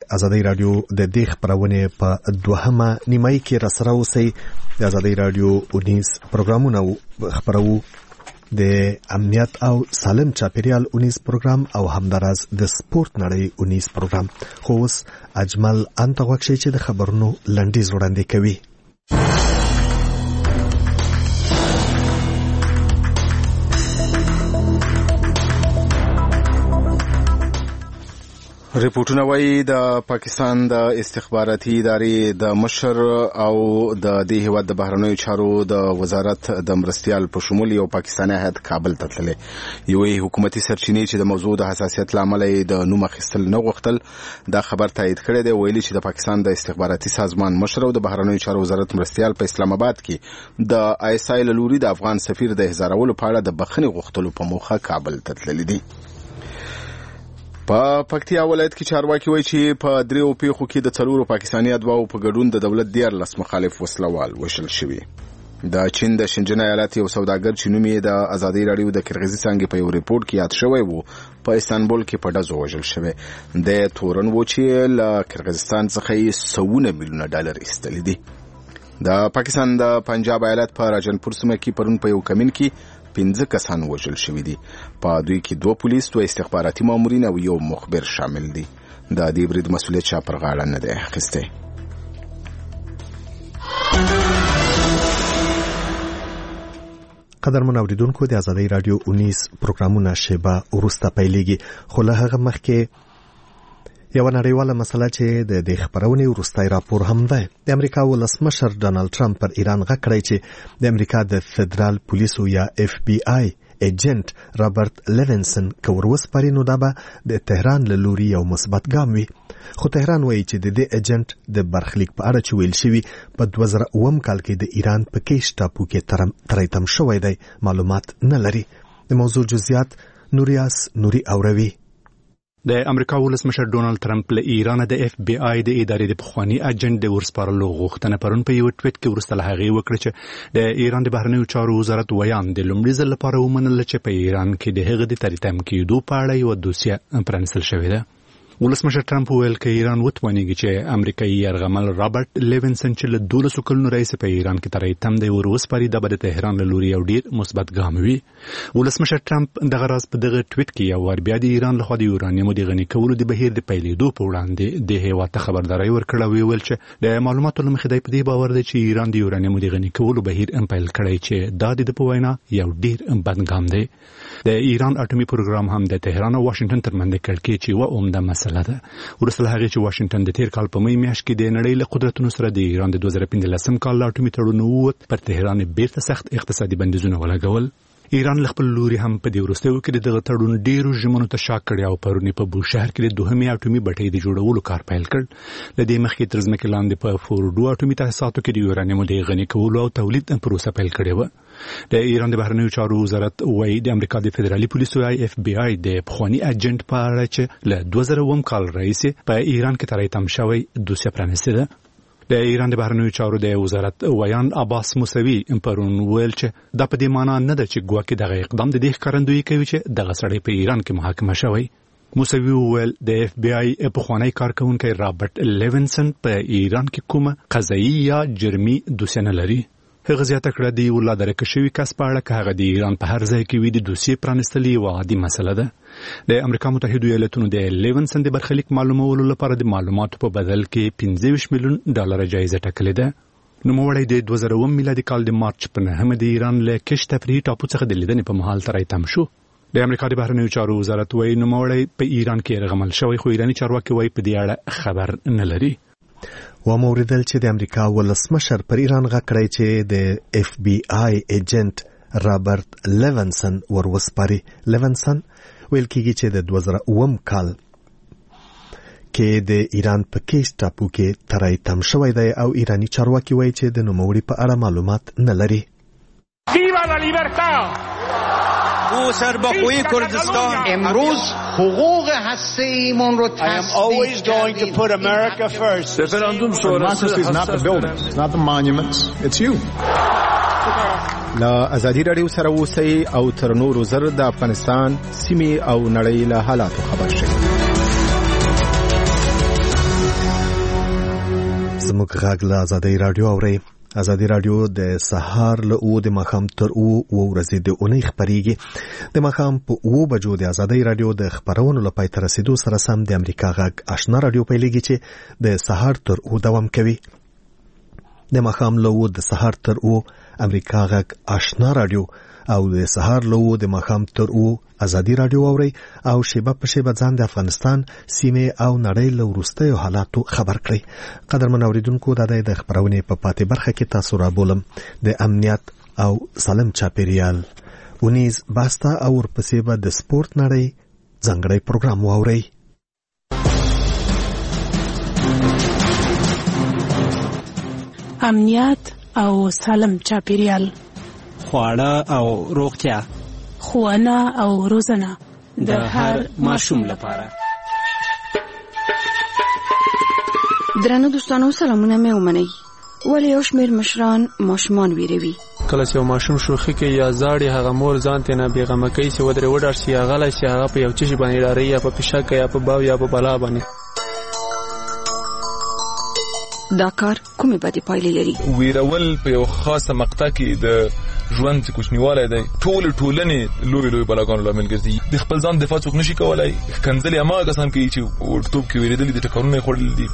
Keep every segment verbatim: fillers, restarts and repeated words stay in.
ازادي رادیو د دې خبرونه په دوهمه نیمایي کې راسره اوسئ. د ازادي رادیو اونیس پروګرامونه خبرو د امنیت او سالم چاپیریال اونیس پروګرام او همدارس د سپورت نړۍ اونیس پروګرام. خو اوس اجمل انتغوکشي چې د خبرونو لنډیز وړاندې کوي. ریپورتونه وايي د پاکستان د استخباراتي ادارې د مشر او د دې هیواد د بهرنیو چارو د وزارت د مرستيال په شمول یو پاکستاني هیات کابل ته تللی. یوې حکومتي سرچینې چې د موضوع د حساسیت لامل د نوم اخیستل نه غوښتل دا خبر تایید کړی دی. ویلي چې د پاکستان د استخباراتي سازمان مشر او د بهرنیو چارو وزارت مرستيال په اسلام آباد کې د آی اس آی لوري د افغان سفیر د احضارولو په اړه د بخښنې غوښتلو په موخه کابل ته تللی دي. په پکتیا ولایت کې چارواکي وایي چې په دریو پیښو کې د څلورو پاکستاني ادواو په ګډون د دولت دیارلس مخالف وسلوال وشل شوي. د چین د شنجن ایالت یو سوداګر چې نوم یې د ازادي رادیو د کرغیزي څنګه په یو ریپورت کې یاد شوی وو په استانبول کې په ډزو وژل شوی. د تورن و چې له کرغیزستان څخه یې سوونه میلیونه ډالر ایستلي دي. د پاکستان د پنجاب ایالت په راجنپور سیمه کې پرون په یو کمین کې پنځه کسان وژل شوي دي. په دوی کې دوه پولیس، دوه استخباراتي مامورین او یو مخبر شامل دي. د دې برید مسؤلیت چا پر غاړه نه دی اخیستی. قدرمن اوریدونکو د ازادي رادیو اونیس پروګرامونه شیبه وروسته پیلېږي. خو له هغه مخکې یو نړیواله مسله چې د دې خبرونې وروستۍ راپور هم ده. د امریکا ولسمشر ډانلډ ټرمپ پر ایران غږ کړی چې د امریکا د فدرال پولیسو یا اف بی آی ایجنټ رابرټ لیونسن که وروسپاري نو دا به د تهران له لوري یو مثبت ګام وي. خو تهران وایي چې د دې ایجنټ د برخلیک په اړه چې ویل شوي په دوه زره اووم کال کې د ایران په کیش ټاپو کې تریتم شوی دی معلومات نه لري. د موضوع جزئیات نوریاس نوري اوروي. د امریکا ولسمشر ډونالد ټرمپ له ایران د اف بی آی د ادارې د پخوانی اجنټ د ورسپارلو غوښتنه پرون په یو ټویټ کې ورسته له هغې وکړه چې د ایران د بهرنیو چارو وزارت ویان د لومړي ځل لپاره ومنله چې په ایران کې د هغه د تریتم کېدو په اړه یوه دوسیه پرانیستل شوې ده. ولسمشر ټرمپ وویل که ایران وتوانیږي چې امریکایي یرغمل رابرټ لیونسن چې له دولسو کلونو راهیسې په ایران کې تریتم دی ور وسپاري دا به د تهران له لوري یو ډېر مثبت ګام وي. ولسمشر ټرمپ دغه راز په دغه ټویټ کې یو وار بیا د ایران لخوا د یورانیمو د غني کولو د بهیر د پیلېدو په وړاندې د هېواد ته خبرداری ورکړه او ویل چې د معلوماتو له مخې دی په دې باور دی چې ایران د یورانیمو د غني کولو بهیر هم پیل کړی چې دا د په وینا یو ډېر بد ګام دی. د ایران اټومي پروګرام هم د تهران او واشنگټن ترمنځ د کړکۍ چې یوه عمده مسله ده. ورسره هغه چې واشنگټن د تیر کال په می میاشت کې د نړۍ له قدرتونو سره د ایران د دوه زره پنځلسم کال اټومي تړون ووت پر تهران بیرته سخت اقتصادي بندیزونه ولګول. ایران له خپل لوري هم په دې وروستیو کې دغه تړون ډیرو ژمنو ته شا کړی او پرونی په بوشهر کې د دوهمې اټومي بټۍ د جوړولو کار پیل کړ. له دې مخکې تر ځمکې لاندې په فورډو اټومي تاسیساتو کې د یورانیمو د غني کولو او تولید پروسه پیل کړې وه. د ایران د بهرنیو چارو وزارت وایي د امریکا د فدرالي پولیسو آی اف بی آی د پخوانی اجنټ په اړه چې له دوه زره اووم کال راهیسې په ایران کې تریتم شوی دوسیه پرانیستې ده. د ایران د بهرنیو چارو د وزارت ویان عباس موسوي پرون ویل چې دا په دې معنی نه ده چې ګواکې دغه اقدام د دې ښکارندویي کوي چې دغه سړی په ایران کې محاکمه شوی. موسوي ویل د اف بی آی پخوانی کارکونکی رابرټ لیونسن په ایران کې کومه قضایي یا جرمي دوسیه نه لري. هغه زیاته کړه د یو لا درکه شوي کس په اړه که هغه د ایران په هر ځای کې وي د دوسیې پرانیستل یوه عادي مسله ده. د امریکا متحدو ایالتونو د لیونسن د برخلیک معلومولو لپاره د معلوماتو په بدل کې پنځه ویشت میلیون ډالر جایزه ټاکلې ده. نوموړی د دوه زره اووم میلادي کال د مارچ په نهمه د ایران له کش تفریحي ټاپو څخه د لیدنې په مهال تریتم شو. د امریکا د بهرنیو چارو وزارت وایي نوموړی په ایران کې یرغمل شوی خو ایراني چارواکي وایي په دې اړه خبر نه لري. و موریدل چې د امریکا ولسمشر پر ایران غږ کړی چې د اف بی آی ایجنټ رابرټ لیونسن ور وسپاري. لیونسن ویل کېږي چې د دوه زره اووم کال کې د ایران په کیش ټاپو کې تریتم شوی دی او ایرانی چارواکي وایي چې د نوموړي په اړه معلومات نه لري. ویوا لا لیبرتا او سربخوی کردستان امروز حقوق هسته‌ایمان رو I am always going to put America first. Referendum sonrası is not the buildings, it's not the monuments, it's you. لا ازادي رادیو سره اوسئ او تر نورو زر د افغانستان سیمې او نړۍ له حالاتو خبر شئ. زموږ غږ له ازادي رادیو اوري. ازادي رادیو د سهار له او د مخام تر او او ورځې د اونۍ خبريږي. د مخام په او بجو د ازادي رادیو د خبرونو لپاره تر رسیدو سره سم د امریکا غږ آشنا رادیو پیلېږي چې د سهار تر او دوام کوي. د مخام له او د سهار تر او امریکا غږ آشنا رادیو او د سهار له او د مخام تر او ازادي رادیو اوري او شیبه په شیبه ځان د افغانستان سیمه او نړۍ له وروستیو حالاتو خبر کړي. قدرمن اوریدونکو د دې خبرونه په پاتې برخه کې تاسو را بولم د امنیت او سالم چاپیریال ونیز باستا او ورپسې به د سپورت نړۍ ځانګړی پروګرام واوري. امنیت او سالم چاپیریال، خواړه او روغتیا، ښوونه او روزنه د هر ماشوم لپاره. درنو دوستانو سلامونه مې ومنئ. ولې یو شمېر مشران ماشومان ویروي؟ کله چې یو ماشوم شوخي کوي یا زاړي هغه مور ځان ته نه بیغمه کوي چې ودرې وډار شي هغه لای شي هغه په یو چشي باندې ډاري یا په پښه یا په باو یا په بلا باندې. دا کار کومې بدې پایلې لري؟ ویرول په یو خاصه مقطع کې د ژوند چې کوچنیواله دی ټول ټولنې لوی لوی بلاګانو لامل ګرځي. د خپل ځان دفاع څوک نشي کولای. کنځلې هغه کسان کوي چې ورتوب کې ویریدلې د ټکرونه خورل دي.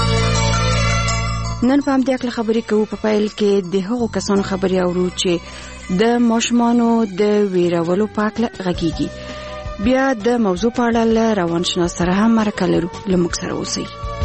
نن په همدې اړه خبرې کوو. په پیل کې د هغو کسانو خبرې اورو چې د ماشومانو د ویرولو په اړه غږیږي. بیا د موضوع په اړه روانشناس سره هم مرکه لرو. لموږ سره اوسئ.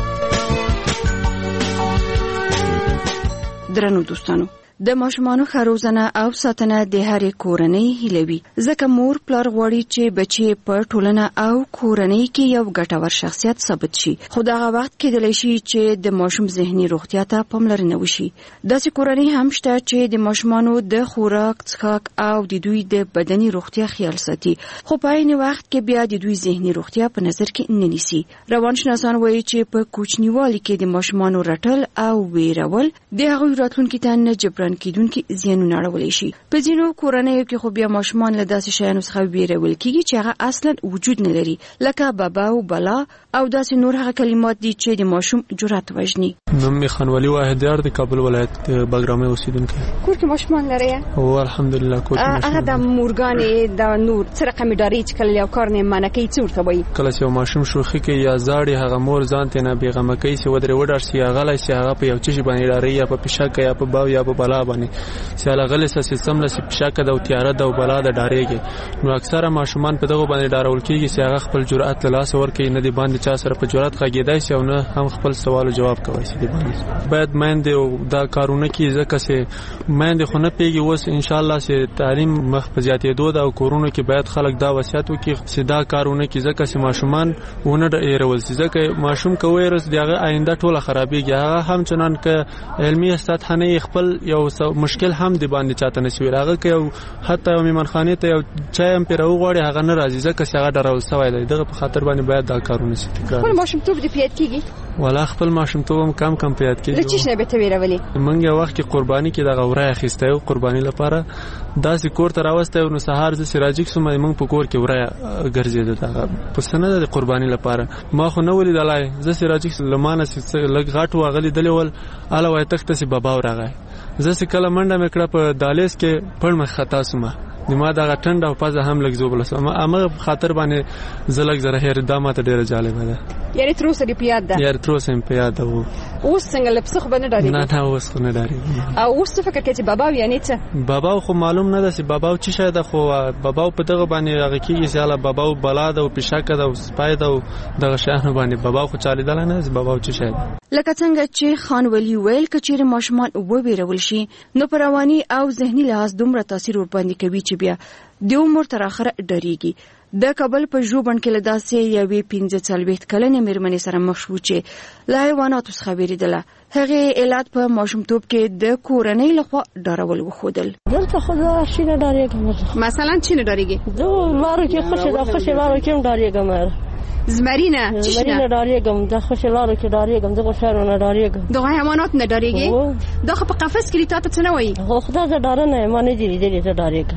درنو دوستانو، د ماشومانو ښه روزنه او ساتنه د هرې کورنۍ هیله وي، ځکه مور پلار غواړي چې بچي په ټولنه او کورنۍ کې یو ګټور شخصیت ثابت شي. خو دغه وخت کېدلی شي چې د ماشوم ذهني روغتیا ته پاملرنه وشي. داسې کورنۍ هم شته چې د ماشومانو د خوراک، څښاک او د دوی د بدني روغتیا خیال ساتي، خو په عین وخت کې بیا د دوی ذهني روغتیا په نظر کې نه نیسي. روانشناسان وایي چې په کوچنیوالي کې د ماشومانو رټل او ویرول د هغوی راتلونکي ته نه جبران کیدونکي زیانونه اړولی شي. په ځینو کورنیو کې خو بیا ماشومان له داسې شیانو څخه ویرول کیږي چې هغه اصلا وجود نه لري، لکه بابا او بلا او داسې نور هغه کلمات دي چې د ماشوم جرأت وژني. نوم می خانوالي واحدیار د کابل ولایت بګرامي اوسیدونکی. کور کې ماشومان لري؟ او الحمدلله کور کې ماشومان. هغه د مورګانې د نور څه رقم ډاری چې کله یو کار نه منع کوي څور ته وایي. کله چې ماشوم شوخي کوي یا زاړي هغه مور ځان ته نه بیغمه کوي چې ودرې وډار شي هغه لای شي هغه په یو چشي باندې ډاری یا په پښه یا په باو یا په بلا باندې چې هغه لسه سیستم له پښه د او تیاره د بلا د ډاریږي. نو اکثره ماشومان په دغه باندې ډارول کیږي چې هغه خپل جرأت له لاس ورکړي، نه دی باندې چا سره په جرأت غږیدای شي او نه هم خپل سوال او جواب کوي. چې دی باندې باید مېندې دا کارونه کوي ځکه چې مېندې خو نه پیږي. اوس ان شاء الله چې تعلیم مخ په زیاتېدو دا کورونو کې باید خلک دا وصیت وکړي چې دا کارونه کوي ځکه چې ماشومان ونه ډېرول شي، ځکه ماشوم کوي رس دغه آینده ټوله خرابېږي. هغه هم چنان ک علمي سطح نه خپل یو مشکل هم دی باندې چاته نشي راغلی که حتی یو میمنخانه ته یو چای هم پیرو غواړي هغه نه راځي ځکه چې هغه ډارول سوی دی. دغه په خاطر باندې باید دا کارونه شي. خپل ماشومتوب دې پیاد کیږي؟ ولا خپل ماشومتوب هم کم کم پیاد کیږي. د چی نه به ته ویرولې؟ منګه وخت کې قرباني کې دغه وره اخیسته یو قرباني لپاره داسې کور ته راوسته نو سهار ز سراجیک سم موږ په کور کې وره ګرځیدل دغه پسنه د قرباني لپاره. ما خو نه ولې دلای ز سراجیک لمانه لګ غاټ واغلی دلول اله وای تخته سي بابا ورغی. زه کله منډه مکړه په دالیس کې پړ مخ خطا سومه نیمه دا ټنډه او پزه هم لګ زوبل سم امه خاطر باندې زلګ زره هر دامه ته ډیره جالبه ده. یعنی تر اوسه دی پیاد ده؟ یار تر اوسه په یاد ده. اوس څنګه لپسخ باندې ډاری؟ نه نه اوس خو نه ډاری. او اوس څه فکر کوي چې بابا یعنی څه؟ بابا خو معلوم نه ده چې بابا چې شاید خو بابا په دغه باندې هغه کیږي چې الله بابا بلا ده او پښاکه ده او سپای ده او دغه شانه باندې بابا خو چالي دل نه بابا چې شاید. لکه څنګه چې خان ولی ویل کچیر ماشومان و ویرول شي نو پرواني او ذهني لحاظ دومره تاثیر ور باندې کوي چې بیا د عمر تر اخره ډریږي. د کابل په ژوبڼ کې لداسې یوې پنځه څلوېښت کلنې مېرمنې سره مخ شو چې له حیواناتو څخه ویریدله. هغې علت په ماشومتوب کې د کورنۍ لخوا ډارول وښودل. دلته خو زه شي نه ډارېږم. مثلا چې نه ډارېږي؟ زه لارو کې خوشې د خوشې لارو کې هم ډارېږم. زمرینه زمرینه ډارېږم. د خوشې لارو کې ډارېږم. دغه شهرو نه ډارېږم. دغه حیوانات نه ډارېږي؟ دا خو په قفس کې تا ته څه نه وایي؟ خو خدا زه ډاره نه یم. ما نه دي لیدلي زه ډارېږم.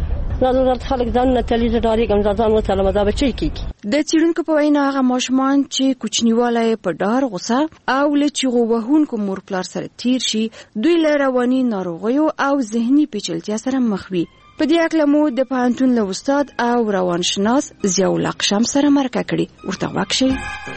ضرورت خلک ځانونه تلي زه ډارېږم زه ځان وتلم دا به چی کېږي. د څېړونکو په وینا هغه ماشومان چې کوچنیوالی په ډار غوسه او له چیغو وهونکو مور پلار سره تیر شي دوی له رواني ناروغیو او ذهني پیچلتیا سره مخ وي. په دې اړه مو د پوهنتون له استاد او روانشناس ضیاء الله قشم سره مرکه کړې، ورته غوږ شئ.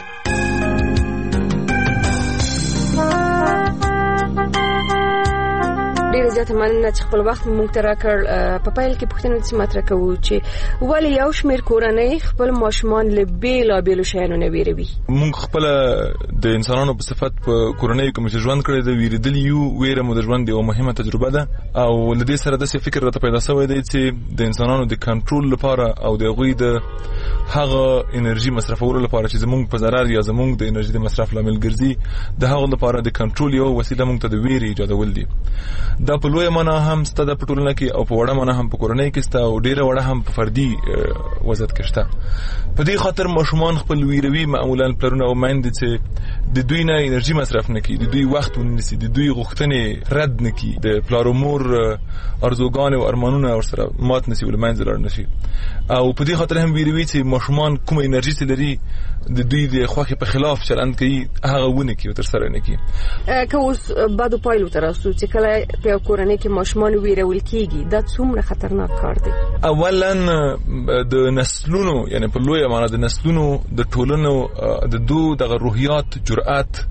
ډېر زیات مننه چې خپل وخت مونږ ته راکړ. په پیل کې پوښتنه داسې مطرح کوو چې ولې یو شمېر کورنۍ خپل ماشومان له بېلابېلو شیانو نه ویروي. مونږ خپله د انسانانو په صفت په کورنیو کې مو چې ژوند کړی د ویرېدلي یو. ویره مو د ژوند یوه مهمه تجربه ده او له دې سره داسې فکر راته پیدا شوی دی چې د انسانانو د کنټرول لپاره او د هغوی د هغه انرژي مصرفولو لپاره چې زمونږ په ضرر یا زمونږ د انرژي د مصرف لامل ګرځي د هغو لپاره د کنټرول یوه وسیله مونږ ته د ویرې ایجادول دي. دا په لویه معنا هم سته د په ټولنه کې او په وړه معنا هم په کورنۍ کې سته او ډېره وړه هم په فردي وضعیت کې شته. په دې خاطر ماشومان خپل ویروي معمولا پلرونه او میندې چې د دوی نه انرژي مصرف نه کړي، د دوی وخت ونیسي، د دوی غوښتنې رد نه کړي، د پلار او مور ارزوګانې او ارمانونه ورسره مات نه شي له منځه لاړ نه شي. او په دې خاطر هم ویروي چې ماشومان کومه انرژي چې لري د دوی د خوښې په خلاف چلند کوي هغه ونه کړي او ترسره نه کړي. که اوس بدو پایلو ته راسو چې کله په کورنۍ کې ماشومان ویرول کېږي دا څومره خطرناک کار دی؟ اولا د نسلونو یعنی په لویه معنا د نسلونو د ټولنو د دو دغه روحیات، جرأت،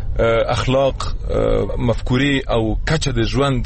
اخلاق، مفکوري او کچه د ژوند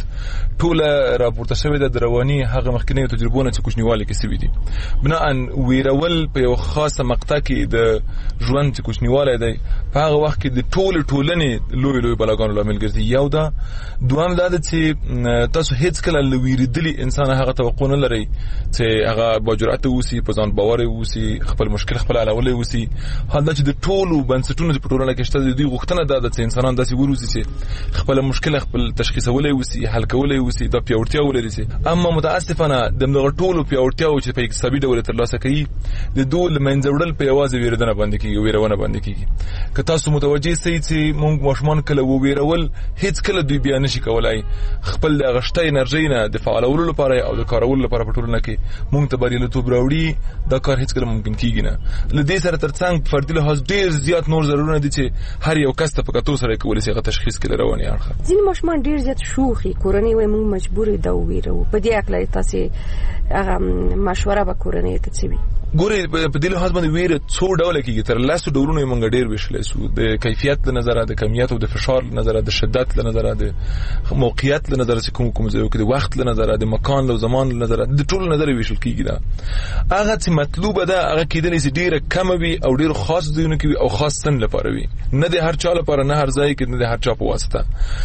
ټوله راپورته شوې ده د رواني هغه مخکنیو تجربو چې کوچنیوالي کې سوي دي. بناءً ویرول په یو خاصه مقطع کې د ژوند چې کوچنیوالی دی په هغه وخت کې د ټولې ټولنې لوی لوی بلاګانو لامل ګرځي. یو ده. دوهم دا ده چې تاسو هیڅ کله له ویرېدلي انسان هغه توقع نه لرئ چې هغه باجرأته اوسي، په ځان باور اوسي، خپل مشکل خپل حلولی اوسي. حال دا چې د ټولو بنسټونو چې په ټولنه کې شته د دوی غوښتنه دا ده چې انسانان داسې وروزي چې خپل مشکل خپل تشخیصولی اوسي، حل کولی اوسي، دا پیاوړتیا ولري سي. اما متاسفانه د دغه ټولو پیاوړتیاو چې په اقتصادي ډول ترلاسه کوي د دوی له منځه وړل په یوازې ویرېدنه باندې کیږي، ویرونه باندې کیږي. که تاسو متوجه سئ چې موږ ماشومان کله وویرول هیڅ کله دوی بیا نشي کولای خپل د غشته انرژي نه د فعالولو لپاره او د کارولو لپاره په ټولنه کې موږ ته بریالیتوب راوړي. دا کار هیڅ کله ممکن کیږي نه. له دې سره ترڅنګ فردي لحاظ ډېر زیات نور ضرورونه دي چې هر یو کس ته په کتو سره کولی شي هغه تشخیص کړي رواني اړخ. ځینې ماشومان ډېر زیات شوخي کورنۍ وایي موږ مجبور یو دا وویرو. په دې اړه تاسو هغه مشوره به کورنۍ ته څه وي؟ ګوري په دې لحاظ باندې ویره څو ډول کېږي. تر لاسو ډولونه موږ ډېر ویشلای سو. د کیفیت له نظره، د کمیت او د فشار له نظره، د شدت له نظره، د موقعیت له نظره چې کوم کوم ځای کې د وخت له نظره، د مکان له زمان له نظره، د ټول نظر ویشل کېږي. دا هغه چې مطلوب ده هغه کېدلی چې ډېر کم وي او ډېر خاص ځایونه کې وي او خاص سن لپاره وي. نه د هر چا لپاره، نه هر ځای کې، نه د هر چا په واسطه،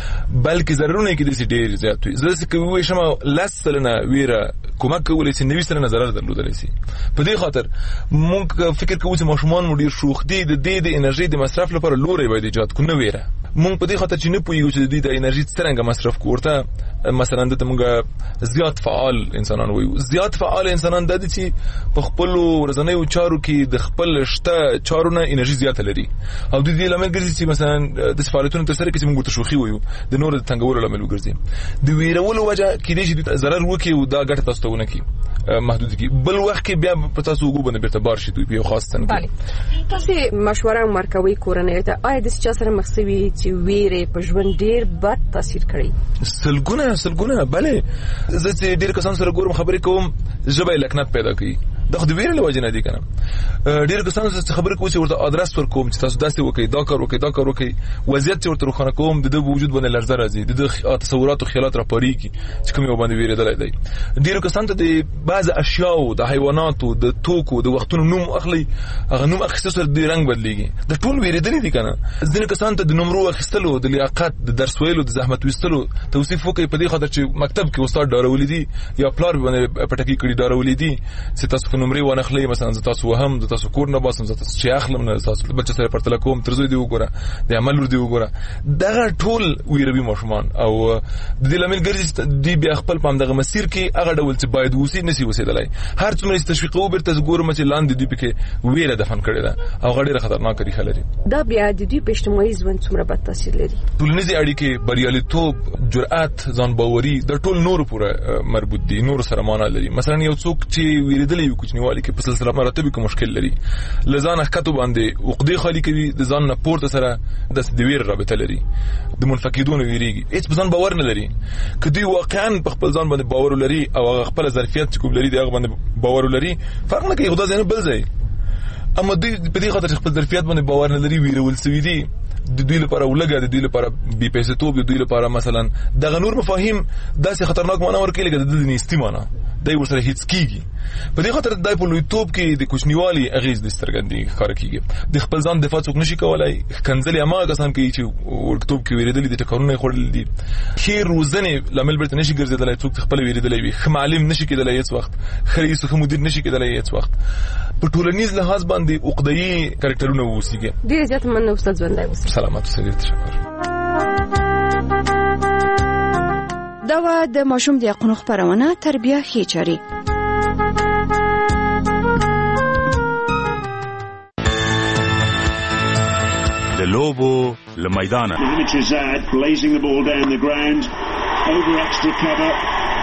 بلکې ضررونه کې دي ډېر زیات وي. زه چې کوي شمه لس سلنه ویره کومک کولی شي، نوي سلنه ضرر درلودلی شي. په دې خاطر مونږ فکر کوو چې ماشومان مو ډېر شوخ دي، د دې د انرژي د مصرف لپاره لوري باید ایجاد کړو، نه ویره. مونږ په دې خاطر چې نه پوهیږو چې د دې د انرژي څرنګه مصرف کوړته. مثلا د مونږ زیات فعال انسانان وایو. زیات فعال انسانان د دې چې په خپل ورځنیو چارو کې د خپل شته چارونه انرژي زیاته لري او د دې لامل ګرځي چې مثلا د فعالیتونو تر سره کې موږ ته شوخي وایو، د نور د تنګولو لامل وګرځي. د ویرولو وجه کې دې چې ضرر وکړي او دا ګټه تاسو ته ونه کړي محدود کی. بل وخت کې بیا په تاسو وګو باندې بیرته بار شي دوی په خاص څنګه. بله تاسو مشوره مرکوي کورنۍ ته آیا د چا سره مخسوي چې ویره په ژوند ډیر بد تاثیر کړی؟ سلګونه سلګونه بله. زه چې ډیر کسان سره ګورم خبرې کوم ژبه لکنت پیدا کوي. دا خو د ویرې له وجې نه دي کنه. ډیر کسان سره خبرې کوم چې ورته ادرس ور کوم چې تاسو داسې وکړئ، دا کار وکړئ، دا کار وکړئ، وضعیت چې ورته روښانه کوم د د وجود باندې لرزه راځي، د د تصورات او خیالات راپاریږي چې کوم یو باندې ویرېدل دی. ډیر کسان ته د بعض اشیاء، د حیواناتو، د توکو، د وختونو نوم اخلي، هغه نوم اخیستل سره د رنگ بدلیږي. د ټول ویرېدل دي کنه. ځینې کسان ته د نمرو اخیستلو، د لیاقت، د درس ویلو، د زحمت وستلو توصیف وکړي په دې خاطر چې مکتب کې استاد ډارولې دي یا پلار باندې پټکی کړي ډارولې دي چې تاسو نمرې ونخلې مثلا زه تاسو وهم زه تاسو کور نه باسم زه تاسو چې اخلم نه تاسو بچ سره پرتل کوم ترزوی دی وګوره د عمل ور دی وګوره دغه ټول ویروي ماشومان او د دې لامل ګرځي دی بیا خپل پام دغه مسیر کې هغه ډول چې باید وسی نسی وسیدلای هر څومره تشویقو برته ګورم چې لاندې دی پکې ویره دفن کړي دا او غډیره خطرناک ریښه لري دا بیا د دې په اجتماعي ژوند څومره بد تاثیر لري ټولنیزې اړیکې بریالیتوب جرأت ځان باوري د ټول نور پورې مربوط دي نور سره معنا لري مثلا یو څوک چې ویریدلی یو کوچنیوالي کې په سلسله مراتب کې مشکل لري لزان حقته باندې عقدې خالی کوي د ځان نه پورته سره د دویر رابطه لري د منفقدون ویریږي هیڅ ځان باور نه لري کدی واقعا په خپل ځان باندې باور لري او خپل ظرفیت کوم لري دغه باندې باور لري فرق نه کوي خدای ځنه بل ځای اما دوی په دې خاطر خپل ظرفیت باندې باور نه لري ویرول سوي دي د دوی لپاره ولګه د دوی لپاره بي پیسې توپ د دوی لپاره مثلا دغه نور مفاهیم داسې خطرناک معنا ورکړي لکه د دې نيستي معنا دای ورسره هیڅ کیږي په دې خاطر دای په لوی توپ کې د کوچنیوالي اغیز د سترګندې ښکار کیږي د خپل ځان دفاع څوک نشي کولای کنځلې اما کسان کوي چې ورکتوب کې ویریدل دي ټکرونه خورل دي خیر روزنه لامل برته نشي ګرځیدلای څوک خپل ویریدل وي معلم نشي کېدلای هیڅ وخت خریس خو مدیر نشي کېدلای هیڅ وخت په ټولنیز لحاظ باندې عقده‌ای کریکټرونه ووسیږي ډیر زیات مننه استاد ژوندای اوسه سلامات اوسئ تشکر دا و د ماشوم د حقوقو خبرونه تربیه خېچاري د لوبو لمیدانه blazing the ball down the ground over extra cover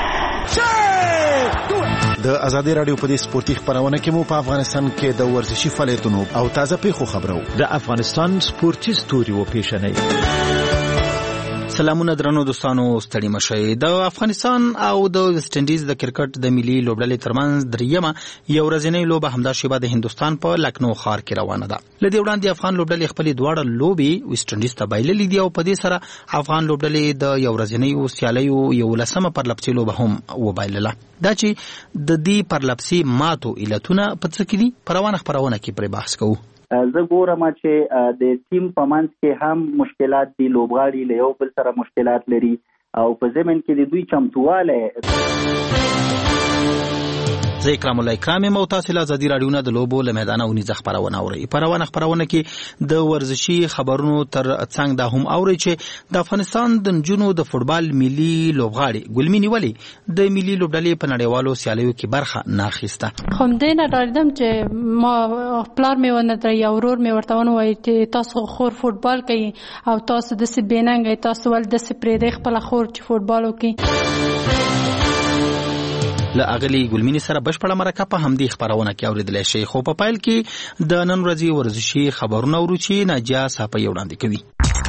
د ازادي رادیو په دې سپورتي خبرونه کې مو په افغانستان کې د ورزشي فعالیتونو او تازه پیښو خبرو د افغانستان سپورتي ستوري و پیښنې سلامونه درنو دوستانو ستړي مشئ د افغانستان او د ویسټ انډیز د کرکټ د ملي لوبډلې ترمنځ دریمه یو ورځنۍ لوبه همدا شیبه د هندستان په لکنو ښار کې روانه ده لدې وړاندې افغان لوبډلې خپل دواړه لوبي ویسټ انډیز ته بایللې دي او په دې سره افغان لوبډلې د یو ورځنۍ سیالیو یو لسمه پرلپسې لوبه هم وبایلله دا چې د دې پرلپسې ماتو علتونه په څه کې دي په روانه خبرونه کې پرې بحث کوو زه ګورم چې د ټیم په منځ کې هم مشکلات دي لوبغاړي له یو بل سره مشکلات لري او په ضمن کې د دوی چمتواله زه اکرام الله اکرام مو تاسو له ازادي رادیو نه د لوبو له میدان او نيزه خبرونه اوري په روانه خبرونه کې د ورزشي خبرونو تر څنګ دا هم اوري چې د افغانستان د نجونو د فوتبال ملي لوبغاړي ګلمینی ولی د ملي لوبډلې په نړیوالو سیالیو کې برخه نه اخیسته خو دې نه ډاردم چې ما پلار مې ونه تر یو ورور مې ورته ونوي چې تاسو خور فوتبال کوي او تاسو د سبیننګ تاسو ول د سپری د خپل خور چې فوتبال کوي له اغلی ګلمینی سره بشپړه مرکه په همدې خبرونه کې اوریدل شي خو په پایل کې د نن ورځې ورزشي خبرونه ورچی ناجیا صاحب یو وړاندې کوي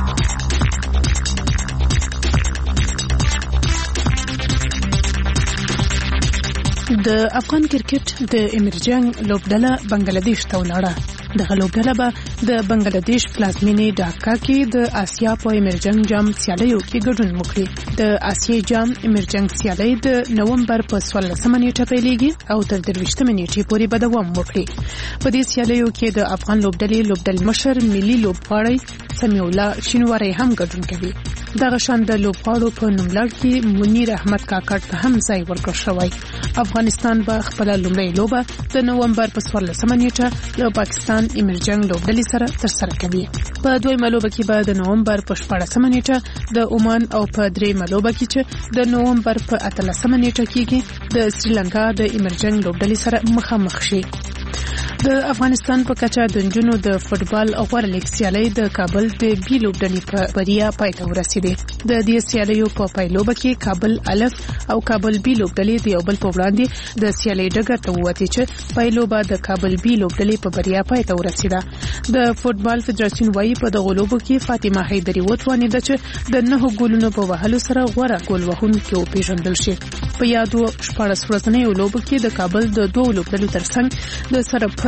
د افغان کرکټ د امرجنګ لوبډله بنگلاديش ته ولاړه د لوبډله به د بنگلاديش پلازمینې ډاکا کې د آسیا په امرجنګ جام سیالیو کې ګډون وکړي د آسیا جام امرجنګ سیالي د نومبر په څوارلسمه نیټه پیلېږي او تر درویشتمه نیټې پورې به دوام وکړي په دې سیالیو کې د افغان لوبډلې لوبډل مشر ملي لوبغاړی سمیع الله شینواری هم ګډون کوي دغه شان د لوبغاړو په نوملړ کې منیر احمد کاکړ ته هم ځای ورکړل شوی افغانستان به خپل لومړی لوبه د نومبر په څوارلسمه نیټه له پاکستان امرجنګ لوبډلې سره ترسره کوي په دویمه لوبه کې به د نومبر په شپږمه نیټه د عمان او په درېیمه لوبه کې چې د نومبر په اتلسمه نیټه کې د سریلانکا د امرجنګ لوبډلې سره مخامخ شي د افغانستان په کچه د نجونو د فوتبال غوړه لیګ سیالي د کابل د بي لوبډلې په بریا پای ته ورسېده د دې سیالیو په پایلوبه کې کابل الف او کابل بي لوبډلې د یو بل په وړاندې د سیالي ډګر ته ووتې چې پایلوبه د کابل بي لوبډلې په بریا پای ته ورسېده د فوتبال فدراسیون وايي په دغه لوبو کې فاطمه حیدری وتوانیده چې د نهو ګولونو په وهلو سره غوړه ګول وهونکې وپیژندل شي په یادو شپږ ورځنیو لوبو کې د کابل د دوه لوبډلو ترڅنګ د سرپل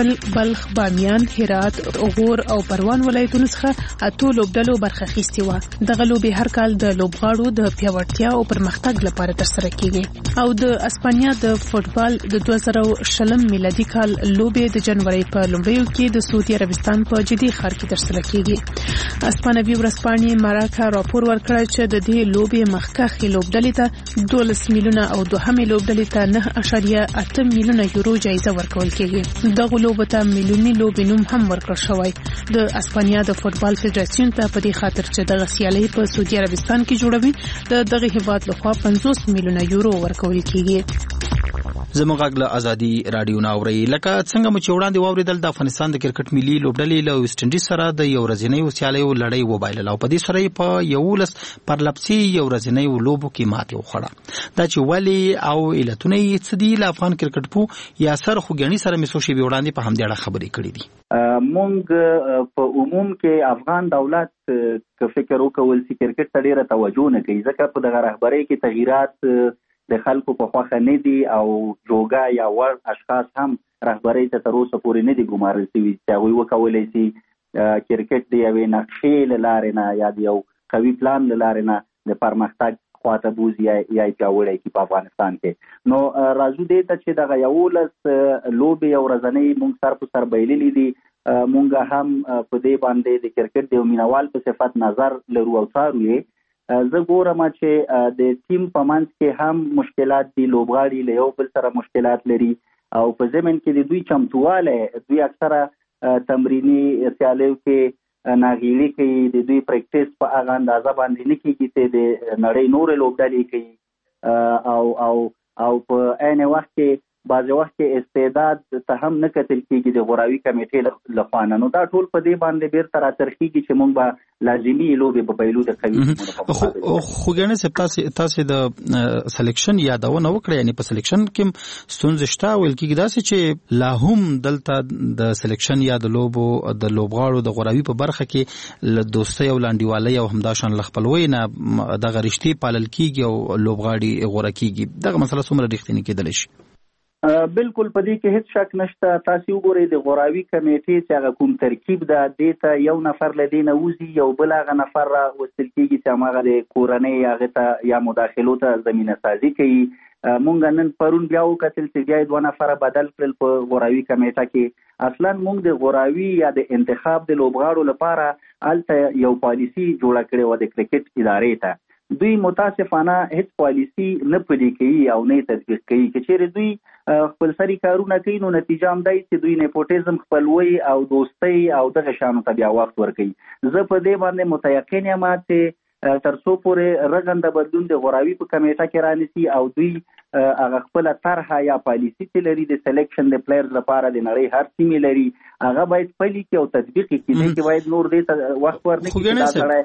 کابل، بلخ، بامیان، هرات، غور او پروان ولایتونو څخه اتو لوبډلو برخه اخیستې وه. دغه لوبې هر کال د لوبغاړو د پیاوړتیا او پرمختګ لپاره ترسره کیږي او د اسپانیا د فوتبال د دوه زره شلم میلادي کال لوبې د جنوري په لومړیو کې د سعودي عربستان په جدي ښار کې ترسره کیږي. اسپانوي ورځپاڼې ماراکا راپور ورکړ چې د دې لوبې مخکښې لوبډلې ته دولس میلیونه او دوهمې لوبډلې ته نه اعشاریه اته میلیونه یورو جایزه ورکول کیږي. دغه لوبه ته میلیوني لوبې نوم هم ورکړل شوی. د اسپانیا د فوتبال فدراسیون ته په دې خاطر چې دغه سیالي په سعودي عربستان کې جوړوي د دغه هیواد لخوا پنځوس میلیونه یورو ورکول کیږي. زموږ غږ له ازادي رادیو ناوړي لکه څنګه مو چې وړاندې واوریدل د افغانستان د کرکټ ملي لوبډلې له ویسټ انډیز سره د یو ورځنۍ سیالیو لړۍ وبایلل او په دې سره په یولس پرلپسي یو ورځنۍ لوبو کې ماتې وخوړه. دا چې ولي او علتونه یې څه دي له افغان کرکټ پو یاسر خوګیانی سره مې سوشي وړاندې په همدې اړه خبرې کړې دي. مونږ په عموم کې افغان دولت که فکر وکول چې کرکټ ته ډیره توجه نه کوي ځکه په دغه رهبرۍ کې تغییرات د خلکو په خوښه نه دي او جوګا یا ور اشخاص هم رهبرۍ ته تر اوسه پورې نه دي ګمارل شوي چې هغوی وکولی شي کرکټ د یوې نقشې له لارې نه یا د یو قوي پلان له لارې نه د پرمختګ خواته بوځي یا یې پیاوړی کړي په افغانستان کې. نو راځو دې ته چې دغه یولس لوبې یو ورځنۍ مونږ سر په سر بایللي دي. مونږ هم په دې باندې د کرکټ د یو مینوال په صفت نظر لرو او څارو یې. زه ګورم چې د ټیم په منځ کې هم مشکلات دي، لوبغاړي له یو بل سره مشکلات لري او په ضمن کې د دوی چمتواله دوی اکثره تمرینی سیالیو کې ناغیړي کوي، د دوی پریکټیس په هغه اندازه باندې نه کیږي چې د نړۍ نور لوبډلې کوي او او او په عین وخت کې بعضې وخت کې استعداد ته هم نه کتل کېږي د غوراوي کمیټې لخوا نه. نو دا ټول په دې باندې بیرته راڅرخېږي چې موږ به لازمي لوبې په پیلو د قوي ټیمونو په مقابل. خوګیانی صاحب تاسې تاسې د سلیکشن یادونه وکړه، یعنې په سلیکشن کې ستونزې شته. ویل کېږي داسې چې لا هم دلته د سلیکشن یا د لوبو د لوبغاړو د غوراوي په برخه کې له دوستۍ او لانډیوالۍ او همداشان له خپلوۍ نه دغه رشتې پالل کېږي او لوبغاړي غوره کېږي. دغه مسله څومره رښتینې کېدلی شي؟ بالکل په دې کې هیڅ شک نشته. تاسو وګورئ د غوراوي کمیټې چې هغه کوم ترکیب ده دې ته یو نفر له دې نه وځي، یو بل هغه نفر راوستل کېږي چې هماغه د کورنۍ هغه ته یا مداخلو ته زمینه سازي کوي. مونږ نن پرون بیا وکتل چې بیا دوه نفره بدل کړل په غوراوي کمیټه کې. اصلا مونږ د غوراوي یا د انتخاب د لوبغاړو لپاره هلته یو پالیسي جوړه کړې وه د کرکټ ادارې ته. دوی متاسفانه هیڅ پالیسي نه پلي کوي او نه تطبیق کوي. که چیرې دوی خپل سري کارونه کوي نو نتیجه هم دی چې دوی نیپوټیزم، خپلوي او دوستۍ او دغه شیانو ته بیا وخت ورکوي. زه په دې باندې متیقن یم چې تر څو پورې رغنده بدلون د غوراوي په کمیټه کې رانیسي او دوی هغه خپله طرحه یا پالیسي چې لري د سلیکشن د پلیرز لپاره د نړۍ هر سیمې لري هغه باید پلي کړي او تطبیق یې کړي. دې کې باید نور دې ته وخت ورنکړي چې دا سړی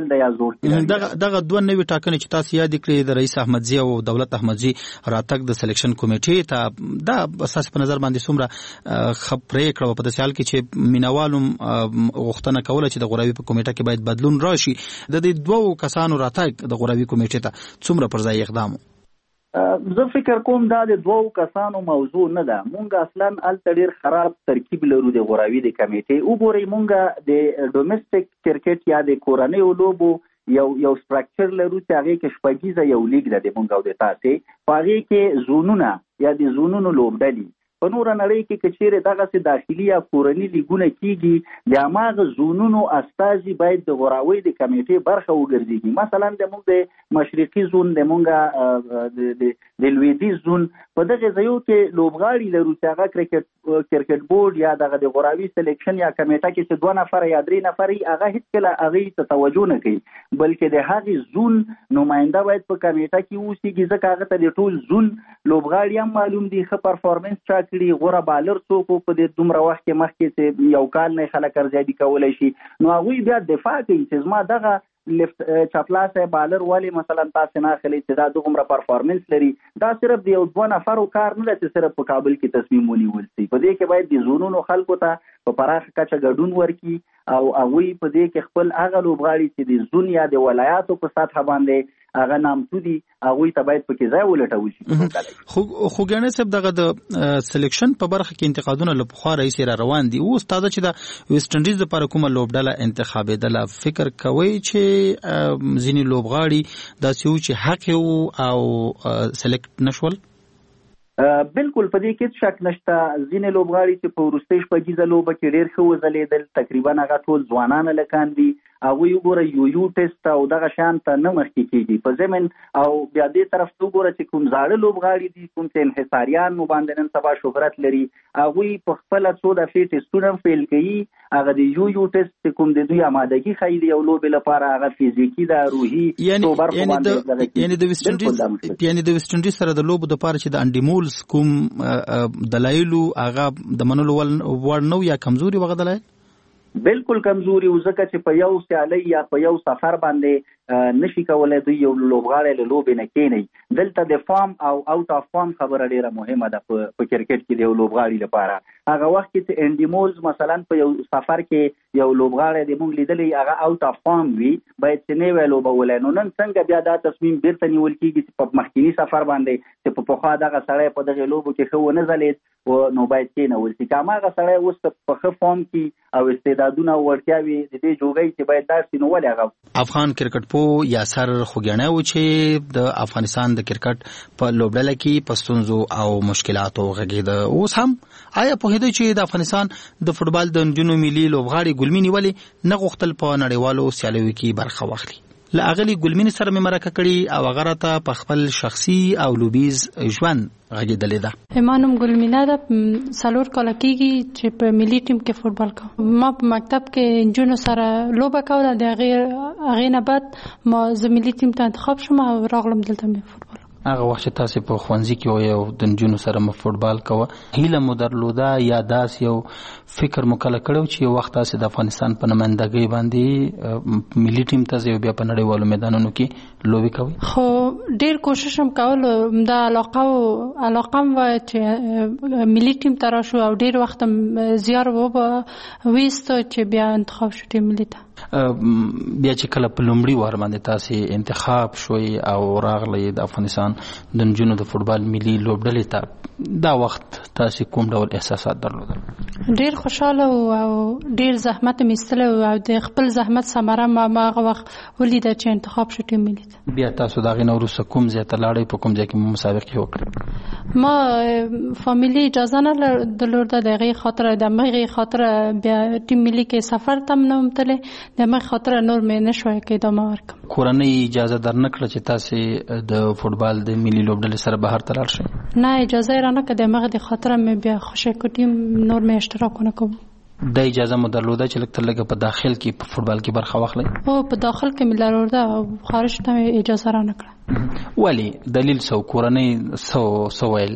دغه دغه دوه نوي ټاکنې چې تاسو یاد کړې د رئیس احمدزي او دولت احمدزي راتګ د سلیکشن کمیټې ته دا اساس په نظر باندې څومره خبرې کړو په داسې حال کې چې مینوالو غوښتنه کوله چې د غوراوي په کمیټه کې باید بدلون راشي. د دې دوه کسانو راتګ د غوراوي کمیټې ته څومره پر ځای اقدام؟ زه فکر کوم دا د دوو کسانو موضوع نه ده. مونږ اصلا هلته ډېر خراب ترکیب لرو د غوراوي د کمیټې. وګورئ مونږ د ډومسټک کرکټ یا د کورنیو لوبو یو یو سټرکچر لرو چې هغې کې شپږیزه یو لیګ ده د مونږ او د تاسې. په هغې کې زونونه یا د زونونو لوبډلې په نوره نړۍ کې که چیرې دغسې داخلي یا کورني لیګونه کېږي د هماغه زونونو استازي باید د غوراوۍ د کمیټې برخه وګرځېږي. مثلا د موږ د مشرقي زون، د موږ د لویدیځ زون په دغه ځایو کې لوبغاړي لرو چې هغه کرکټ کرکټ بورډ یا دغه د غوراوي سلیکشن یا کمیټه کې چې دوه نفره یا درې نفرې هغه هېڅکله هغې ته توجه نه کوي، بلکې د هغې زون نماینده باید په کمیټه کې اوسېږي ځکه هغه ته د ټول زون لوبغاړي هم معلوم دي ښه پرفارمنس چا کړي، غوره بالر څوک په دې دومره وخت کې مخکې چې یو کال نه خلک ارزیابي کولی شي. نو هغوی بیا دفاع کوي چې زما دغه لیفت چپلاسه بالر والی مثلا تاسو نه اخلي چې دا دومره پرفارمنس لري. دا صرف د یو دوه نفرو کار نه دی چې صرف په کابل کې تصمیم ونیول شي. په دې کې باید د زونونو خلکو ته په پراخه کچه ګډون ورکړي او هغوی په دې کې خپل هغه لوبغاړي چې د زون یا د ولایاتو په سطحه باندې هغه نامتو دي هغوی ته باید پکې ځای ولټول شي. خو خو ګڼه صاحب دغه د سلیکشن په برخه کې انتقادونه له پخوا راځي را روان دي. اوس تازه چې د ویسټ انډیز لپاره کومه لوبډله انتخابېدله، فکر کوئ چې ځینې لوبغاړي داسې وو چې حق یې او سلیکټ نشول؟ بالکل په دې کې شک نشته. ځینې لوبغاړي چې په وروستۍ شپږیزه لوبه کې ډېر ښه وځلېدل، تقریبا هغه ټول ځوانان هلکان دي، هغوی وګوره یو یو ټیسټ او دغه شیان ته نه مخکې کېږي په ضمن. او بیا دې طرف ته وګوره چې کوم زاړه لوبغاړي دي، کوم چې انحصاریان باندې نن سبا شهرت لري، هغوی په خپله څو دفعې ټیسټونه هم فیل کوي. هغه د یو یو ټیسټ کوم د دوی آمادګي ښایي د یو لوبې لپاره هغه فزیکي ده، روحي څو برخو باندې. یعنې د ویسټ انډیز یعنې د ویسټ انډیز سره د لوبو دپاره چې د انډیمولز کوم دلایلو هغه د منلو وړ نه یا کمزوري وغه دلایل؟ بالکل کمزوري و، ځکه چې په یو سیالۍ یا په یو سفر باندې نشي کولای دوی یو لوبغاړی له لوبې نه کېنئ. دلته د فارم او آوټ اف فارم خبره ډېره مهمه ده په کرکټ کې د یو لوبغاړي لپاره. هغه وخت کې چې انډیمولز مثلا په یو سفر کې یو لوبغاړی د موږ لیدلی هغه آوټ اف فارم وي، باید چې نوی لوبولی. نو نن څنګه بیا دا تصمیم بیرته نیول کېږي چې په مخکیني سفر باندې چې په پخوا دغه سړی په دغې لوبو کې ښه ونه ځلېد نو باید کېنول شي. که هماغه سړی اوس په ښه فارم کې او استعدادونه او وړتیاوې د دې جوګۍ چې باید داسې نو ولې هغه افغان کرکټ پو یاسر خوګیاڼی و چې د افغانستان د کرکټ په لوبډله کې په ستونزو او مشکلاتو غږېده. اوس هم آیا پوهېدئ چې د افغانستان د فوټبال د نجونو ملي لوبغاړي ګلمینې ولې نه غوښتل په نړیوالو سیالیو کې برخه واخلي؟ له اغلي ګلمینې سره مې مرکه کړې او هغه راته په خپل شخصي او لوبیز ژوند غږېدلې ده. ما نوم ګلمینه ده، څلور کاله کېږي چې په ملي ټیم کې فوټبال کوم. ما په مکتب کې نجونو سره لوبه کوله، د هغې نه بعد ما زه ملي ټیم ته انتخاب شوم او راغلم دلته مې فوټبال. هغه وخت چې تاسې په ښوونځي کې وئ او د نجونو سره مو فوټبال کوه، هیله مو درلوده یا داسې یو فکر مو کله کړی چې یو وخت تاسې د افغانستان په نمایندګۍ باندې ملي ټیم ته ځئ او بیا په نړیوالو میدانونو کې لوبې کوئ؟ خو ډېر کوشش هم کول، دا علاقه علاقه هم وه چې ملي ټیم ته راشو او ډېر وخت هم زیار وویسته چې بیا انتخاب شو ټیم ملي ته. بیا چې کله په لومړي وار باندې تاسې انتخاب شوئ او راغلی د افغانستان د نجونو د فوټبال ملي لوبډلې ته، دا وخت تاسې کوم ډول احساسات درلودل؟ ډېر خوشحاله او ډېر زحمت مې ایستلی او د خپل زحمت ثمره ما هغه وخت ولیده چې انتخاب شو ټیم ملي ته. بیا تاسو د هغې نه وروسته کوم ځای ته لاړئ؟ په کوم ځای کې مو مسابقې وکړې؟ ما فامیلي اجازه نه درلوده، د هغې خاطره د همغې خاطره بیا ټیم ملي کې سفر ته هم نه وم تللی، د همغې خاطره نور مې نه شوی که ادامه ورکړم. کورنۍ اجازه در نه کړه چې تاسې د فوټبال د ملي لوبډلې سره بهر ته لاړ شئ؟ نه، اجازه یې رانه کړه، د همغې د خاطره مې بیا خوشی کړ نور مې اشتراک ونه کوم. د اجازه مو درلوده چې لږ تر لږه په داخل کې په فوټبال کې برخه واخلئ؟ او په داخل کې مې درلوده او خارج ته مې اجازه رانه کړه. ولې دلیل سو کورنۍ سو سو ویل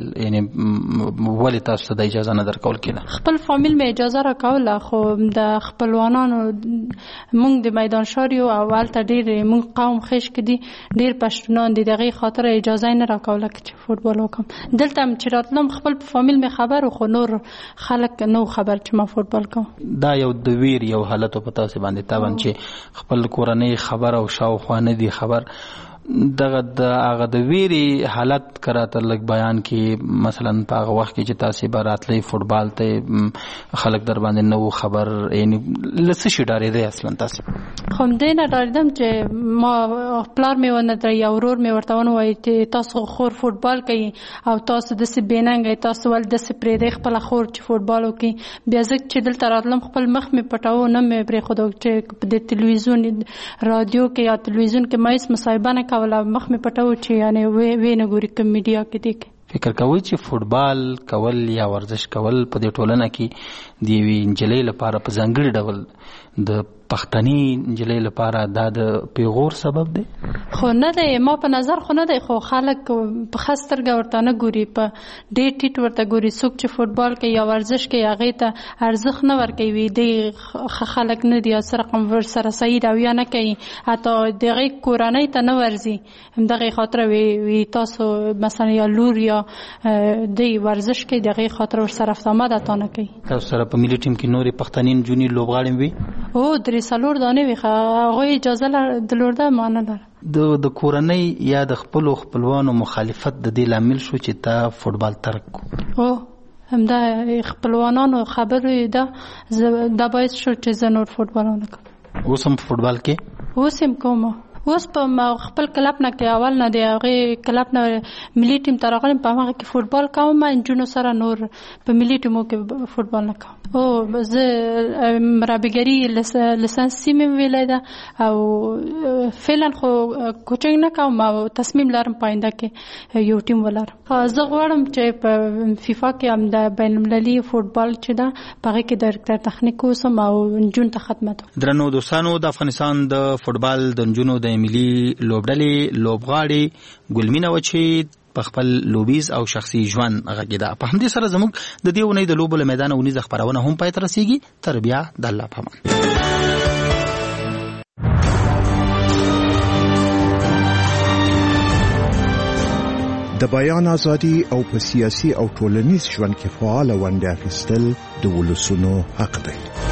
یعنې ولې تاسو ته د اجازه نه درکول کېده؟ خپل فامیل مې اجازه راکوله، خو د خپلوانانو موږ د میدان شار یو او هلته ډېر موږ قوم خیش کې دي، ډېر پښتونان دي، د هغې خاطره اجازه یې نه راکوله چې فوټبال وکړم. دلته هم چې راتلم خپل فامیل مې خبر و، خو نور خلک نه خبر چې ما فوټبال کوم. دا یو د ویر یو حالت په تاسې باندې طبعا چې خپل کورنۍ خبر او شاوخوا نه دي خبر، دغه د هغه د ویرې حالت که راته لږ بیان کې، مثلا په هغه وخت کې چې تاسې به راتلی فوټبال ته خلک در باندې نه وو خبر، یعنې له څه شي ډارېدی اصلا تاسې؟ خو همدې نه ډارېدم چې ما پلار مې ونه درئ یا ورور مې ورته ونه وایي چې تاسو خور فوټبال کوي او تاسو داسې بېننګئ، تاسو ولې داسې پرېږدئ خپله خور چې فوټبال وکړي. بیا زه چې دلته راتلم خپل مخ مې پټاوه، نه مې پرېښودو چې د تلویزیون رادیو کې یا تلویزیون کې ما هېڅ مصاحبه نه کوله، مخ مې پټاوه چې یعنې وې نه ګوري کوم میډیا کې دی. فکر کوئ چې فوټبال کول یا ورزش کول په دې ټولنه کې د یوې نجلۍ لپاره په ځانګړي ډول د پښتني نجلۍ لپاره دا د پیغور سبب دی؟ خو نه دی، ما په نظر خو نه دی، خو خلک په ښه سترګه ورته نه ګوري، په ډېر ټیټ ورته ګوري. څوک چې فوټبال کوي یا ورزش کوي هغې ته ارزښت نه ورکوي، دی ښه خلک نه دي، څه رقم ورسره صحیح رویه نه کوي، حتی د هغې کورنۍ ته نه ورځي. همدغې خاطره وي تاسو مثلا یا لور یا دی ورزش کوي، د هغې خاطره ورسره رفت آمد عطا نه کوي. تاسو سره په ملي ټیم کې نورې پښتنین جونی لوبغاړي وي او درې څلور دانه وي هغه اجازه درلوده مانه لري د د کورنۍ یا د خپل خپلوانو مخالفت د دې لامل شو چې تا فوتبال ترک کو او همدا خپلوانانو خبرې ده دا باعث شو چې زه نور فوتبال ونه کوم اوس هم فوتبال کې اوس هم کوم اوس په خپل کلب نه کې اول نه دی هغه کلب نه ملي ټیم ته راغلم په هغه کې فوتبال کوم انجونو سره نور په ملي ټیمو کې فوتبال نه کوم او زه مربیګری لیسانس سیمه ویلای دا او فعلا خو کوچنګ نه کوم او تصمیم لرم پاینده کې یو ټیم ولر زه غواړم چې په فیفا کې هم د بین المللي فوتبال چې دا په کې ډایرکټر تخنیک اوسم او جون ته خدمت درنو دوستانو د افغانستان د فوتبال د جنونو د ملي لوبډلې لوبغاړي ګلمینه وچی په خپل لوبیز او شخصي ژوند غږیدا په همدې سره زموږ د دې ونې د لوبو له میدان ونې خبرونه هم پای ته رسیږي تر بیا د الله په امان د بیان ازادي او په سیاسي او ټولنیز ژوند کې فعال ونډه اخیستل د ولسونو حق دی